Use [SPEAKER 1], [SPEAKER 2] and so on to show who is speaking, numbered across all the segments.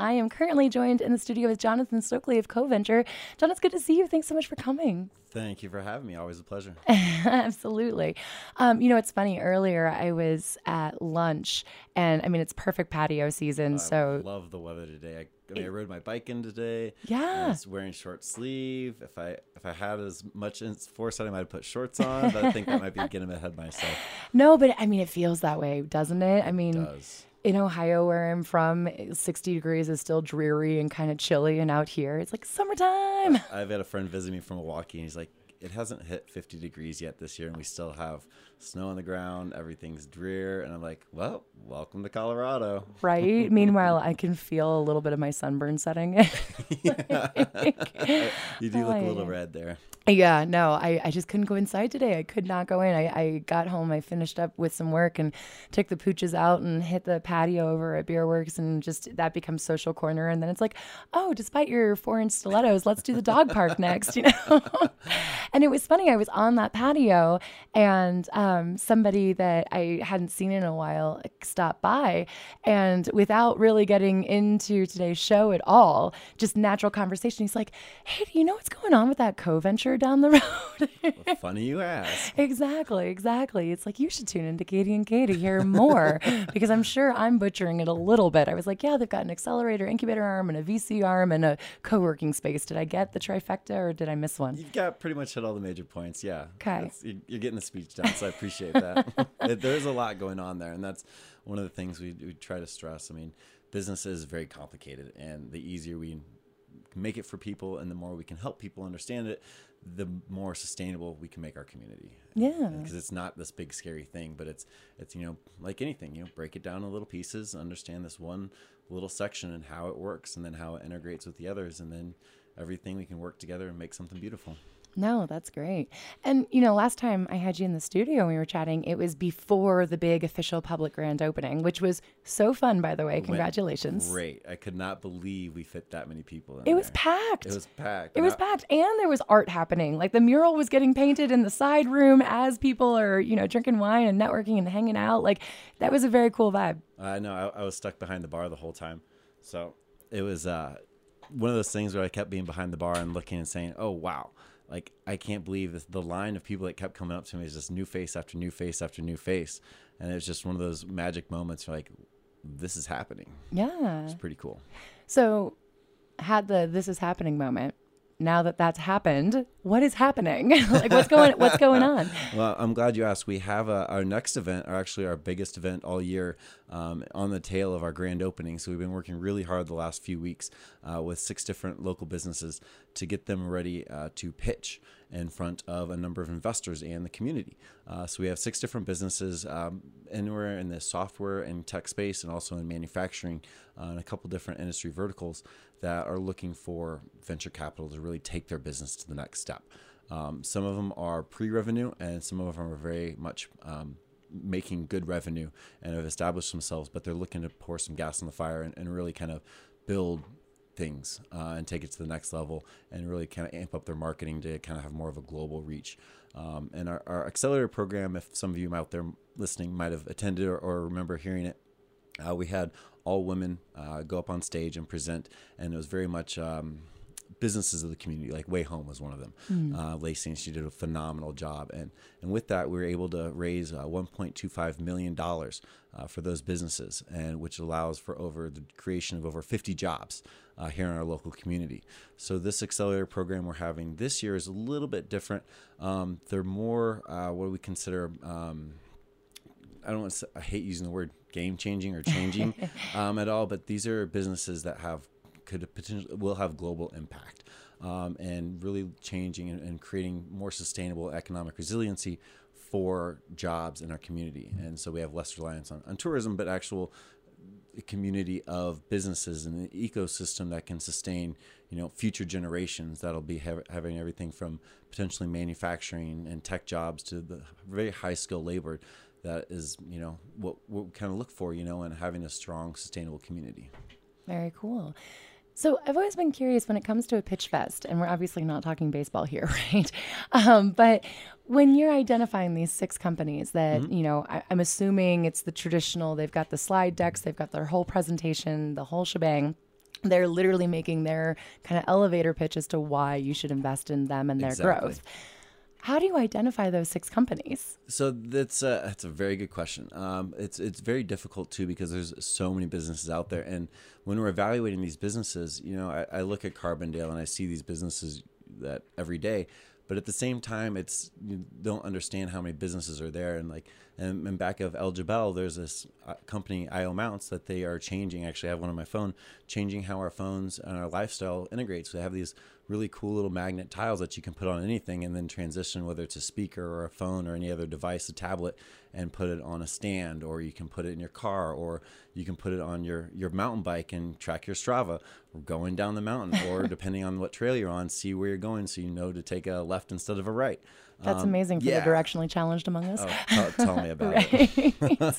[SPEAKER 1] I am currently joined in the studio with Jonathan Stokely of CoVenture. John, it's good to see you. Thanks so much for coming.
[SPEAKER 2] Thank you for having me. Always a pleasure.
[SPEAKER 1] Absolutely. It's funny. Earlier, I was at lunch, and I mean, it's perfect patio season.
[SPEAKER 2] I love the weather today. I rode my bike in today.
[SPEAKER 1] Yeah.
[SPEAKER 2] I was wearing short sleeve. If I had as much foresight, I might have put shorts on, but I think that might be getting ahead of myself.
[SPEAKER 1] No, but I mean, it feels that way, doesn't it? I mean,
[SPEAKER 2] It does.
[SPEAKER 1] In Ohio, where I'm from, 60 degrees is still dreary and kind of chilly. And out here, it's like summertime.
[SPEAKER 2] I've had a friend visit me from Milwaukee, and he's like, it hasn't hit 50 degrees yet this year, and we still have snow on the ground. Everything's drear. And I'm like, well, welcome to Colorado.
[SPEAKER 1] Right? Meanwhile, I can feel a little bit of my sunburn setting.
[SPEAKER 2] You do look a little red there.
[SPEAKER 1] Yeah, no, I just couldn't go inside today. I could not go in. I got home, I finished up with some work and took the pooches out and hit the patio over at Beer Works, and just that becomes social corner. And then it's like, oh, despite your 4-inch stilettos, let's do the dog park next, And it was funny. I was on that patio, and somebody that I hadn't seen in a while stopped by, and without really getting into today's show at all, just natural conversation, he's like, hey, do you know what's going on with that CoVenture down the road?
[SPEAKER 2] Well, funny you ask.
[SPEAKER 1] Exactly. It's like, you should tune into Katie and Kay to hear more, because I'm sure I'm butchering it a little bit. I was like, yeah, they've got an accelerator, incubator arm, and a VC arm, and a co-working space. Did I get the trifecta, or did I miss one?
[SPEAKER 2] You've got pretty much hit all the major points. Yeah.
[SPEAKER 1] Okay.
[SPEAKER 2] You're getting the speech down, so I appreciate that. There's a lot going on there, and that's one of the things we try to stress. I mean, business is very complicated, and the easier we make it for people and the more we can help people understand it, the more sustainable we can make our community.
[SPEAKER 1] Yeah.
[SPEAKER 2] Because it's not this big scary thing, but it's like anything, break it down in little pieces, understand this one little section and how it works, and then how it integrates with the others, and then everything we can work together and make something beautiful.
[SPEAKER 1] No, that's great. And, last time I had you in the studio and we were chatting, it was before the big official public grand opening, which was so fun, by the way. Congratulations.
[SPEAKER 2] Great. I could not believe we fit that many people in
[SPEAKER 1] It was
[SPEAKER 2] there.
[SPEAKER 1] packed.
[SPEAKER 2] It was packed.
[SPEAKER 1] It was packed. And there was art happening. Like, the mural was getting painted in the side room as people are, drinking wine and networking and hanging out. Like, that was a very cool vibe.
[SPEAKER 2] I know. I was stuck behind the bar the whole time. So it was one of those things where I kept being behind the bar and looking and saying, oh, wow. Like, I can't believe this. The line of people that kept coming up to me is just new face after new face after new face. And it was just one of those magic moments where, like, this is happening.
[SPEAKER 1] Yeah.
[SPEAKER 2] It's pretty cool.
[SPEAKER 1] So, had the this is happening moment. Now that that's happened, what is happening? Like, what's going on?
[SPEAKER 2] Well, I'm glad you asked. We have our next event, or actually our biggest event all year, on the tail of our grand opening. So we've been working really hard the last few weeks with 6 different local businesses to get them ready to pitch in front of a number of investors and the community. So we have 6 different businesses, anywhere in the software and tech space, and also in manufacturing, and a couple different industry verticals that are looking for venture capital to really take their business to the next step. Some of them are pre-revenue, and some of them are very much making good revenue and have established themselves, but they're looking to pour some gas on the fire and really kind of build things and take it to the next level and really kind of amp up their marketing to kind of have more of a global reach. And our accelerator program, if some of you out there listening might have attended or remember hearing it, we had all women go up on stage and present, and it was very much businesses of the community. Like Way Home was one of them. Lacey, she did a phenomenal job, and with that we were able to raise $1.25 million for those businesses, and which allows for the creation of over 50 jobs here in our local community. So this accelerator program we're having this year is a little bit different. They're more what we consider I hate using the word game changing or changing at all, but these are businesses that will have global impact, and really changing and creating more sustainable economic resiliency for jobs in our community. And so we have less reliance on tourism, but actual community of businesses and an ecosystem that can sustain, future generations that'll be having everything from potentially manufacturing and tech jobs to the very high skill labor that is, what we kind of look for, and having a strong, sustainable community.
[SPEAKER 1] Very cool. So I've always been curious when it comes to a pitch fest, and we're obviously not talking baseball here, right? But when you're identifying these 6 companies that, I'm assuming it's the traditional, they've got the slide decks, they've got their whole presentation, the whole shebang. they're literally making their kind of elevator pitch as to why you should invest in them and their growth. How do you identify those 6 companies?
[SPEAKER 2] So that's a very good question. It's very difficult too, because there's so many businesses out there, and when we're evaluating these businesses, I look at Carbondale and I see these businesses that every day, but at the same time, you don't understand how many businesses are there. And and back of El Jabal, there's this company, IO Mounts, that they are changing. Actually, I have one on my phone, changing how our phones and our lifestyle integrates. So they have these really cool little magnet tiles that you can put on anything and then transition, whether it's a speaker or a phone or any other device, a tablet, and put it on a stand, or you can put it in your car, or you can put it on your mountain bike and track your Strava going down the mountain, or depending on what trail you're on, see where you're going so you know to take a left instead of a right.
[SPEAKER 1] That's amazing for the directionally challenged among us.
[SPEAKER 2] Oh, tell me about it.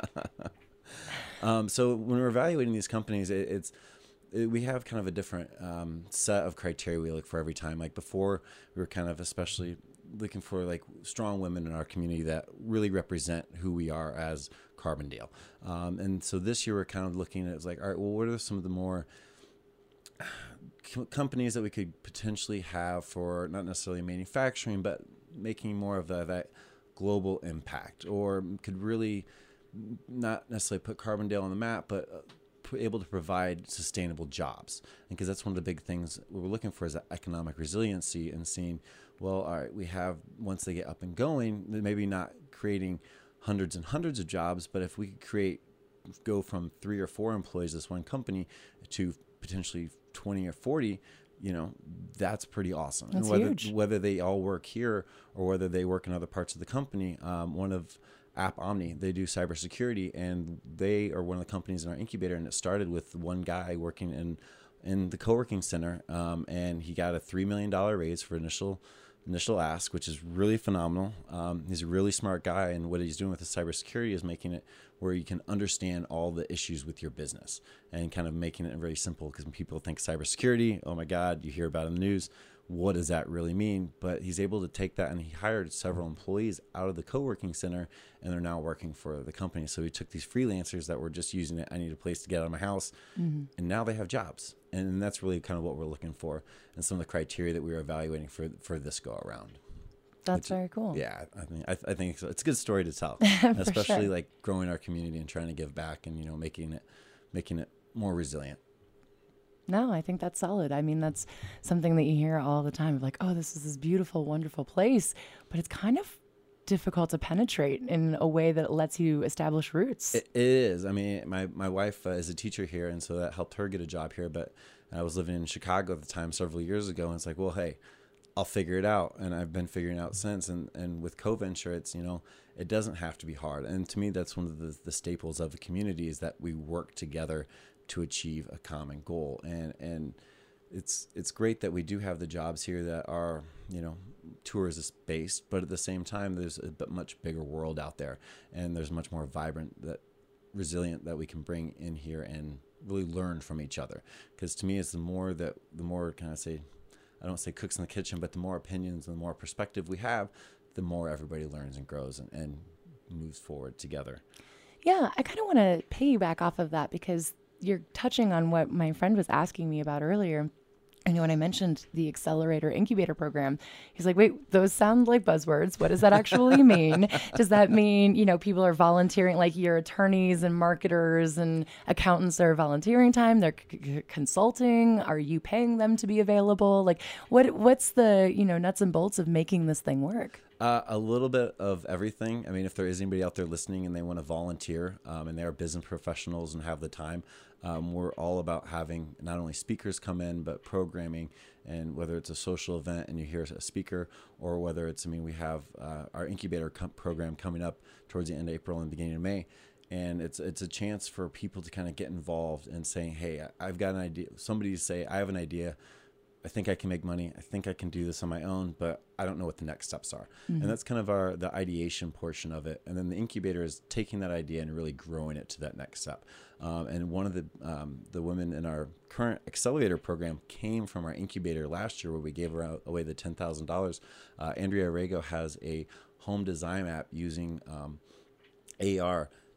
[SPEAKER 2] So when we're evaluating these companies, we have kind of a different set of criteria we look for every time. Like before, we were kind of especially looking for strong women in our community that really represent who we are as Carbondale. And so this year we're kind of looking at, all right, well, what are some of the more companies that we could potentially have for not necessarily manufacturing, but making more of that global impact, or could really not necessarily put Carbondale on the map, but able to provide sustainable jobs. And because that's one of the big things we're looking for, is that economic resiliency, and seeing, well, all right, we have, once they get up and going, maybe not creating hundreds and hundreds of jobs, but if we could go from 3 or 4 employees, this one company, to potentially 20 or 40, that's pretty awesome.
[SPEAKER 1] That's
[SPEAKER 2] and
[SPEAKER 1] huge.
[SPEAKER 2] Whether they all work here or whether they work in other parts of the company, one of App Omni, they do cybersecurity, and they are one of the companies in our incubator. And it started with one guy working in the co-working center, and he got a $3 million raise for initial ask, which is really phenomenal. He's a really smart guy, and what he's doing with the cybersecurity is making it where you can understand all the issues with your business, and kind of making it very simple. Because when people think cybersecurity, oh my God, you hear about it in the news. What does that really mean? But he's able to take that, and he hired several employees out of the co-working center, and they're now working for the company. So he took these freelancers that were just using it. I need a place to get out of my house. And now they have jobs. And that's really kind of what we're looking for, and some of the criteria that we were evaluating for this go around.
[SPEAKER 1] That's very cool.
[SPEAKER 2] Yeah, I think it's a good story to tell, especially growing our community and trying to give back, and making it more resilient.
[SPEAKER 1] No, I think that's solid. I mean, that's something that you hear all the time, of oh, this is this beautiful, wonderful place, but it's kind of difficult to penetrate in a way that lets you establish roots.
[SPEAKER 2] It is. I mean, my wife is a teacher here, and so that helped her get a job here. But I was living in Chicago at the time several years ago, and it's well, hey, I'll figure it out. And I've been figuring it out since. And with CoVenture, it's, it doesn't have to be hard. And to me, that's one of the staples of the community, is that we work together to achieve a common goal. And it's great that we do have the jobs here that are, tourist based, but at the same time, there's a much bigger world out there, and there's much more vibrant, resilient that we can bring in here and really learn from each other. Because to me, it's the more kind of say, I don't say cooks in the kitchen, but the more opinions and the more perspective we have, the more everybody learns and grows and moves forward together.
[SPEAKER 1] Yeah, I kind of want to piggyback off of that, because you're touching on what my friend was asking me about earlier. And when I mentioned the accelerator incubator program, he's like, wait, those sound like buzzwords. What does that actually mean? Does that mean, people are volunteering, like your attorneys and marketers and accountants are volunteering time? They're consulting. Are you paying them to be available? What's the, nuts and bolts of making this thing work?
[SPEAKER 2] A little bit of everything. I mean, if there is anybody out there listening and they want to volunteer, and they are business professionals and have the time, we're all about having not only speakers come in, but programming. And whether it's a social event and you hear a speaker, or whether it's, we have our incubator program coming up towards the end of April and beginning of May. And it's a chance for people to kind of get involved and saying, hey, I've got an idea. Somebody say, I have an idea. I think I can make money. I think I can do this on my own, but I don't know what the next steps are. Mm-hmm. And that's kind of the ideation portion of it. And then the incubator is taking that idea and really growing it to that next step. And one of the women in our current accelerator program came from our incubator last year, where we gave her away the $10,000. Andrea Rego has a home design app using AR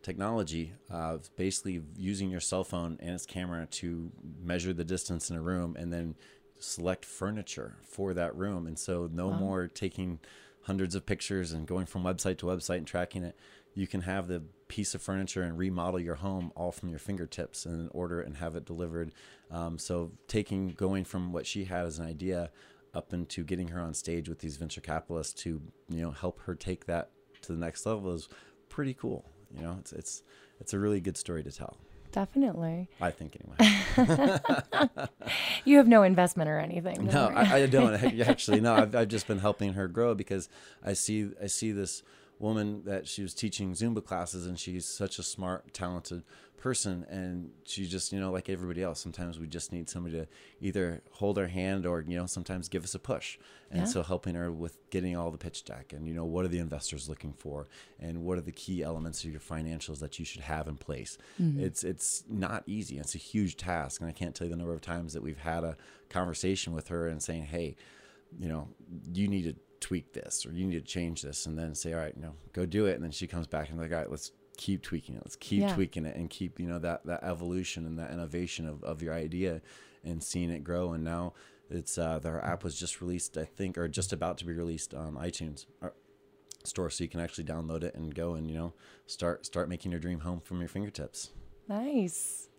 [SPEAKER 2] technology, basically using your cell phone and its camera to measure the distance in a room and then select furniture for that room. And so no more taking hundreds of pictures and going from website to website and tracking it. You can have the piece of furniture and remodel your home all from your fingertips and order it and have it delivered. So going from what she had as an idea up into getting her on stage with these venture capitalists to, help her take that to the next level is pretty cool. It's a really good story to tell.
[SPEAKER 1] Definitely.
[SPEAKER 2] I think anyway.
[SPEAKER 1] You have no investment or anything.
[SPEAKER 2] No, I don't actually. No, I've just been helping her grow because I see this woman that she was teaching Zumba classes, and she's such a smart, talented person, and she just, like everybody else, sometimes we just need somebody to either hold our hand or, sometimes give us a push. And so helping her with getting all the pitch deck and, what are the investors looking for and what are the key elements of your financials that you should have in place. Mm-hmm. It's not easy. It's a huge task. And I can't tell you the number of times that we've had a conversation with her and saying, hey, you need to tweak this or you need to change this, and then say, all right, go do it. And then she comes back and like, all right, let's keep tweaking it. Let's keep tweaking it and keep, that evolution and that innovation of your idea and seeing it grow. And now it's, our app was just released, I think, or just about to be released on iTunes store. So you can actually download it and go and, start making your dream home from your fingertips. Nice.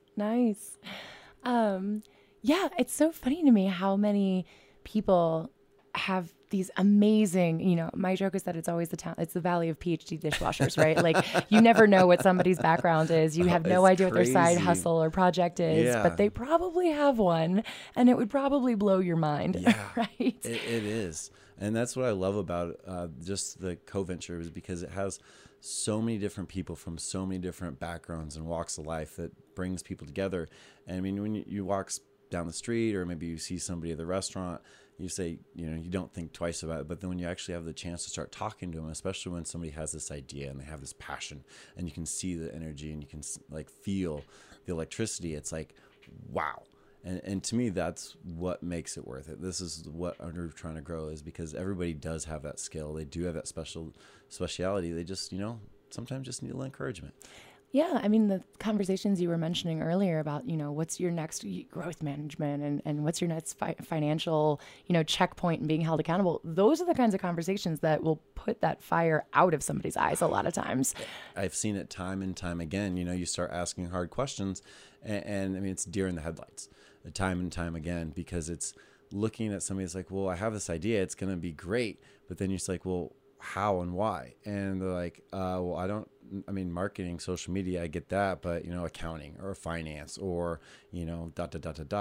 [SPEAKER 1] Yeah. It's so funny to me how many people have these amazing, my joke is that it's always it's the valley of PhD dishwashers, right? Like you never know what somebody's background is. You have no idea what their side hustle or project is, but they probably have one and it would probably blow your mind.
[SPEAKER 2] Yeah,
[SPEAKER 1] right?
[SPEAKER 2] It is. And that's what I love about just the co-venture is because it has so many different people from so many different backgrounds and walks of life that brings people together. And I mean, when you walk down the street or maybe you see somebody at the restaurant, you say, you don't think twice about it. But then when you actually have the chance to start talking to them, especially when somebody has this idea and they have this passion and you can see the energy and you can like feel the electricity, it's like, wow. And to me, that's what makes it worth it. This is what we're trying to grow is because everybody does have that skill. They do have that speciality. They just, sometimes just need a little encouragement.
[SPEAKER 1] Yeah, I mean, the conversations you were mentioning earlier about, what's your next growth management and what's your next financial, checkpoint and being held accountable. Those are the kinds of conversations that will put that fire out of somebody's eyes a lot of times.
[SPEAKER 2] I've seen it time and time again. You start asking hard questions and I mean, it's deer in the headlights time and time again because it's looking at somebody that's like, well, I have this idea. It's going to be great. But then you're just like, well, how and why? And they're like, well, marketing, social media, I get that, but accounting or finance or, dot.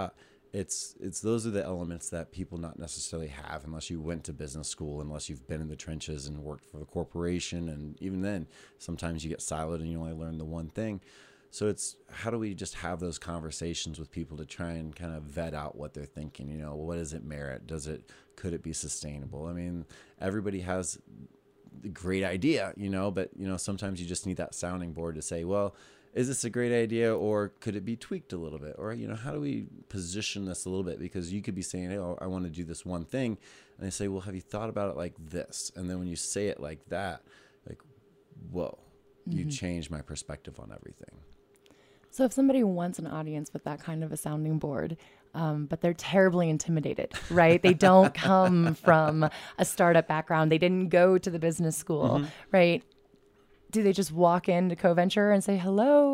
[SPEAKER 2] It's those are the elements that people not necessarily have unless you went to business school, unless you've been in the trenches and worked for the corporation. And even then, sometimes you get siloed and you only learn the one thing. So it's how do we just have those conversations with people to try and kind of vet out what they're thinking? What does it merit? Could it be sustainable? I mean, everybody has a great idea, but sometimes you just need that sounding board to say, well, is this a great idea or could it be tweaked a little bit? Or, how do we position this a little bit? Because you could be saying, oh, I want to do this one thing. And they say, well, have you thought about it like this? And then when you say it like that, like, whoa, you changed my perspective on everything.
[SPEAKER 1] So if somebody wants an audience with that kind of a sounding board, but they're terribly intimidated, right? They don't come from a startup background. They didn't go to the business school, right? Do they just walk into co-venture and say, hello?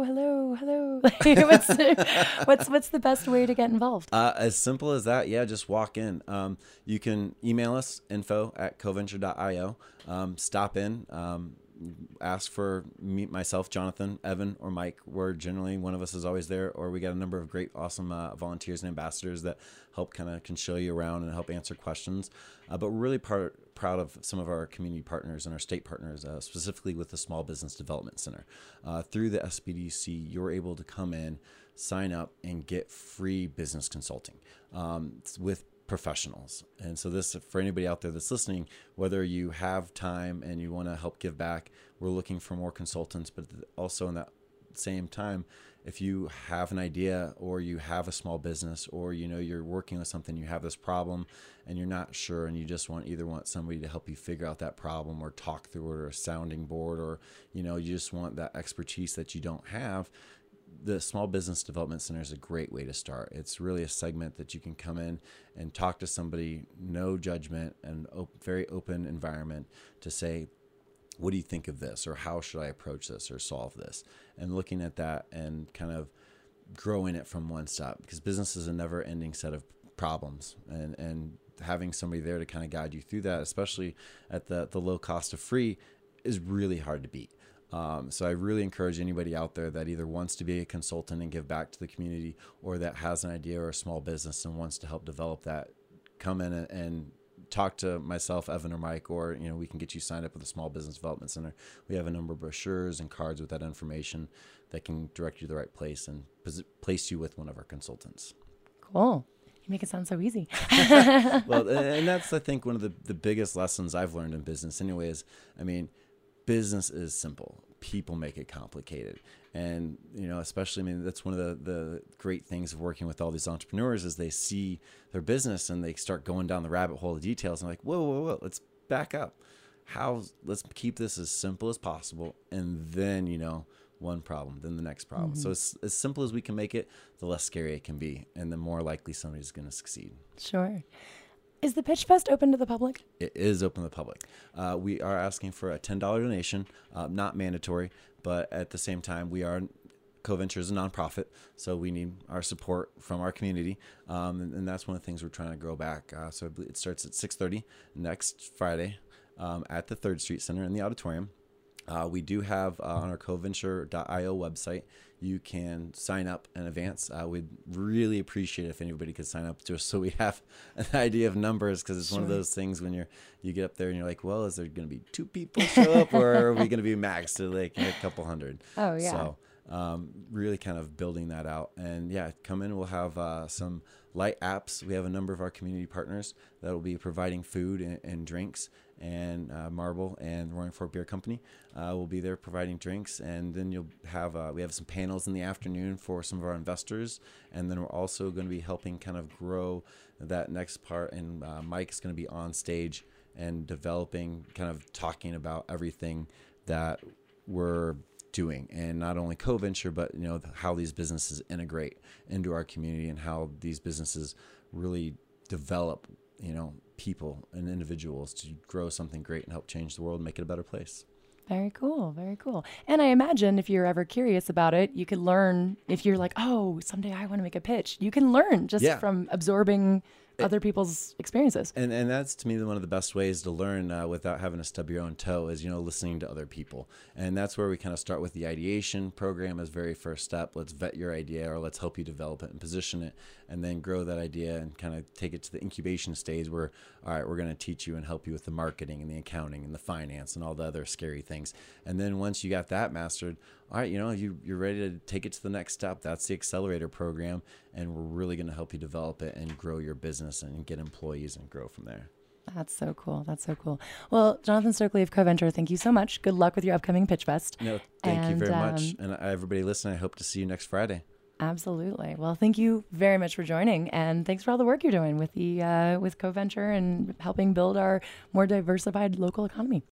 [SPEAKER 1] What's the best way to get involved?
[SPEAKER 2] As simple as that. Yeah, just walk in. You can email us, info@coventure.io. Stop in. Ask for me, myself, Jonathan, Evan, or Mike. We're generally, one of us is always there, or we got a number of great, awesome volunteers and ambassadors that help can show you around and help answer questions. But we're really proud of some of our community partners and our state partners, specifically with the Small Business Development Center. Through the SBDC, you're able to come in, sign up, and get free business consulting with professionals. And so this, for anybody out there that's listening, whether you have time and you want to help give back, we're looking for more consultants, but also in that same time, if you have an idea or you have a small business or, you're working with something, you have this problem and you're not sure and you just want somebody to help you figure out that problem or talk through it or a sounding board or, you just want that expertise that you don't have, the Small Business Development Center is a great way to start. It's really a segment that you can come in and talk to somebody, no judgment and very open environment to say, what do you think of this? Or how should I approach this or solve this? And looking at that and kind of growing it from one step, because business is a never ending set of problems, and having somebody there to kind of guide you through that, especially at the low cost of free, is really hard to beat. So I really encourage anybody out there that either wants to be a consultant and give back to the community, or that has an idea or a small business and wants to help develop that, come in and talk to myself, Evan, or Mike, or we can get you signed up with the Small Business Development Center. We have a number of brochures and cards with that information that can direct you to the right place and place you with one of our consultants.
[SPEAKER 1] Cool. You make it sound so easy.
[SPEAKER 2] Well, and that's, I think, one of the biggest lessons I've learned in business anyways. I mean, business is simple. People make it complicated. And, especially, that's one of the great things of working with all these entrepreneurs is they see their business and they start going down the rabbit hole of details and like, whoa, let's back up. Let's keep this as simple as possible. And then, one problem, then the next problem.
[SPEAKER 1] Mm-hmm.
[SPEAKER 2] So it's as simple as we can make it, the less scary it can be. And the more likely somebody's going to succeed.
[SPEAKER 1] Sure. Is the Pitch Fest open to the public?
[SPEAKER 2] It is open to the public. We are asking for a $10 donation, not mandatory, but at the same time, CoVenture is a nonprofit, so we need our support from our community, and that's one of the things we're trying to grow back. So I believe it starts at 6:30 next Friday at the 3rd Street Center in the auditorium. We do have on our coventure.io website, you can sign up in advance. We'd really appreciate it if anybody could sign up just so we have an idea of numbers, because it's one of those things when you get up there and you're like, well, is there going to be 2 people show up or are we going to be maxed to like a couple hundred?
[SPEAKER 1] Oh, yeah.
[SPEAKER 2] So really kind of building that out. And yeah, come in. We'll have some light apps. We have a number of our community partners that will be providing food and drinks, and Marble and Roaring Fork Beer Company will be there providing drinks. And then you'll have we have some panels in the afternoon for some of our investors, and then we're also going to be helping kind of grow that next part. And Mike is going to be on stage and developing, kind of talking about everything that we're doing, and not only CoVenture, but how these businesses integrate into our community and how these businesses really develop people and individuals to grow something great and help change the world and make it a better place.
[SPEAKER 1] Very cool. Very cool. And I imagine if you're ever curious about it, you could learn. If you're like, oh, someday I want to make a pitch, you can learn just from absorbing other people's experiences.
[SPEAKER 2] And that's, to me, one of the best ways to learn without having to stub your own toe is, listening to other people. And that's where we kind of start with the ideation program as very first step. Let's vet your idea, or let's help you develop it and position it, and then grow that idea and kind of take it to the incubation stage where, all right, we're going to teach you and help you with the marketing and the accounting and the finance and all the other scary things. And then once you got that mastered, all right, you're ready to take it to the next step. That's the accelerator program, and we're really going to help you develop it and grow your business and get employees and grow from there.
[SPEAKER 1] That's so cool. That's so cool. Well, Jonathan Stokely of CoVenture, thank you so much. Good luck with your upcoming Pitch Fest.
[SPEAKER 2] No, thank you very much. And everybody listening, I hope to see you next Friday.
[SPEAKER 1] Absolutely. Well, thank you very much for joining, and thanks for all the work you're doing with the with CoVenture and helping build our more diversified local economy.